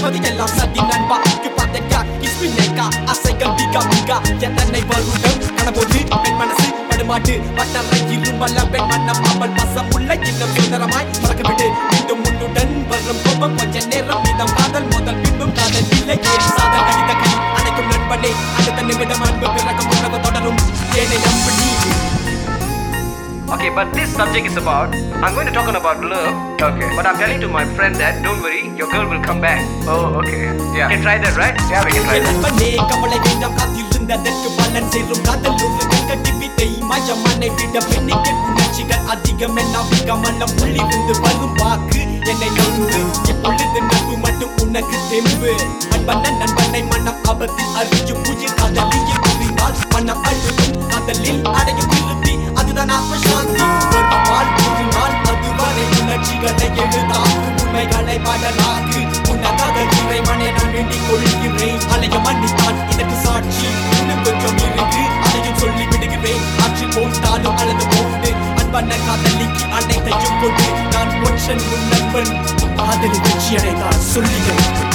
சொல்வதையெல்லாம் சதி நண்பா பாத்தேக்கா இஸ்பினேக்கா அசைகள் பிகா பிகா எத்தனை வருடம் கனபோது பெண் மனசு படுமாட்டு பட்டறை இரும்பல்ல பெண் மன்னம் அவள் பசம் உள்ள இன்னும் சுதரமாய் பறக்கவிடு மீண்டும் முன்னுடன் வரும் கோபம் கொஞ்ச நேரம் மீதம் காதல் முதல் பின்பும் காதல் இல்லை சாதல் கடித கை அனைக்கும் நண்பனே அடுத்த நிமிடம் அன்பு பிறக்கும் உணவு தொடரும் ஏனை நம்பி. Okay, but this subject is about, I'm going to talk about love. Okay. But I'm telling to my friend that don't worry, your girl will come back. Oh, okay. Yeah. We can try that, right? Yeah, we can try that. நண்பனே கவலை வேண்டாம் காத்திருந்ததற்கு பலன் சேரும் காதல் ஒரு கட்டி வித்தை மயமனை விட பெண்ணிக்கு உணர்ச்சிகள் அதிகம் என்ன கமலம் புள்ளி வந்து வரும் வாக்கு என்னை நம்பு இப்பொழுது நட்பு மட்டும் உனக்கு தெம்பு அன்பன நண்பனை மனம் ஆபத்தில் அறியும் உயிர் காதலியை புரிந்தால் மனம் அழுகும் காதலில் அடையும் திருப்தி அதுதான் ஆத்மசாந்தி ஒரு நாள் அதுவரை உணர்ச்சிகளை எழுதாகும் உண்மைகளை பாடலாகு உன்னதாக இறைவனை நான் வேண்டிக் கொள்கிறேன் அலைய மன்னித்தான் இதற்கு சாட்சி இன்னும் கொஞ்சம் இருக்கு அதையும் சொல்லி விடுகிறேன் ஆற்றில் போட்டாலும் அழுது போடு அன்பன காதலிக்கு அனைத்தையும் கொண்டு நான் ஒற்றன் நண்பன் காதலி வெற்றி அடைந்தால் சொல்லுகிறேன்.